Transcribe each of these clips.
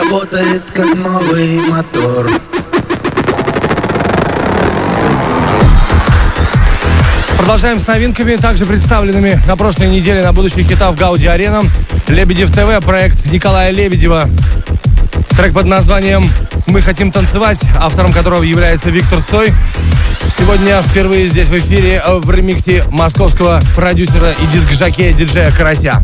Работает как новый мотор. Продолжаем с новинками, также представленными на прошлой неделе на будущих хитах Гауди Арена. Лебедев ТВ, проект Николая Лебедева. Трек под названием «Мы хотим танцевать», автором которого является Виктор Цой. Сегодня впервые здесь в эфире в ремиксе московского продюсера и диск-жокея диджея Карася.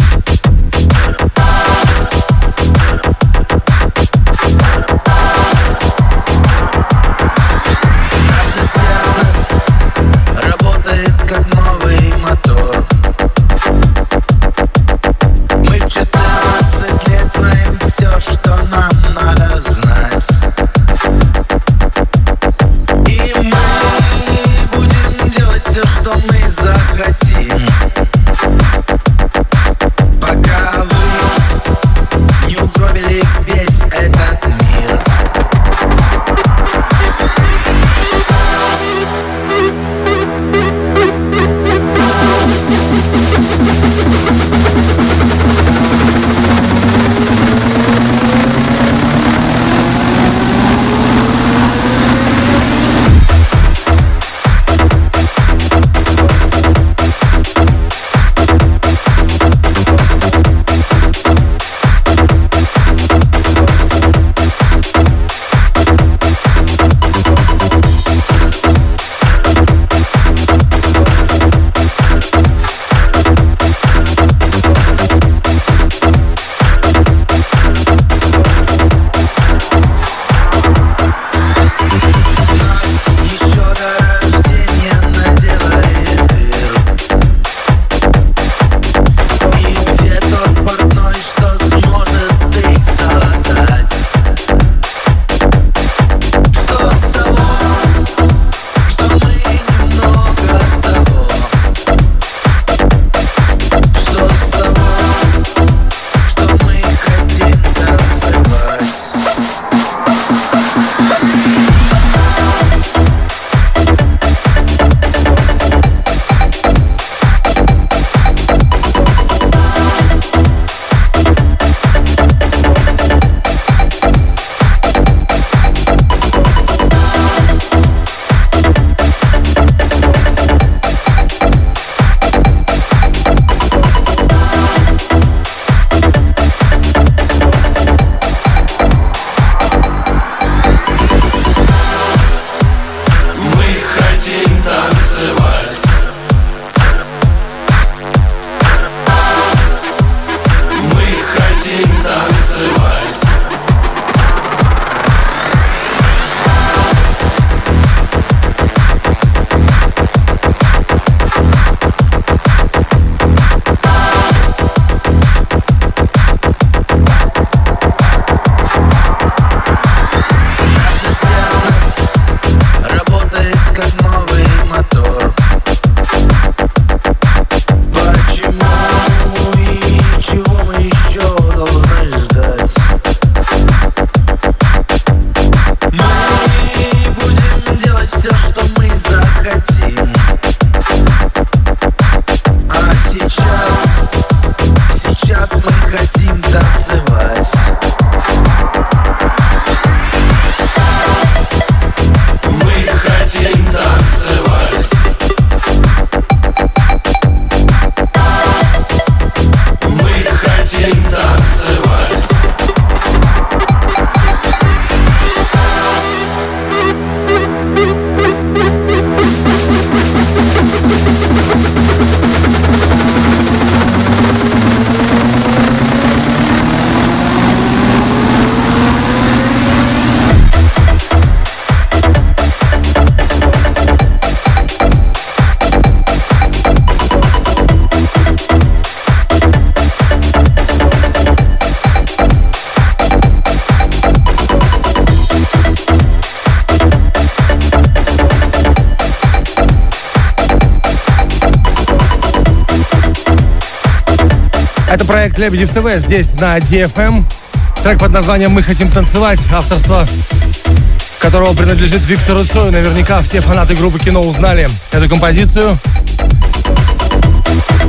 Это проект Лебедев ТВ здесь на DFM. Трек под названием «Мы хотим танцевать», авторство которого принадлежит Виктору Цою. Наверняка все фанаты группы Кино узнали эту композицию.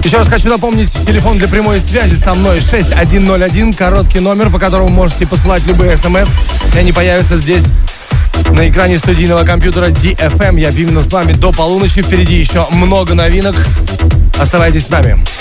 Еще раз хочу напомнить, телефон для прямой связи со мной 6101, короткий номер, по которому можете посылать любые смс, и они появятся здесь на экране студийного компьютера DFM. Я именно с вами до полуночи. Впереди еще много новинок. Оставайтесь с нами.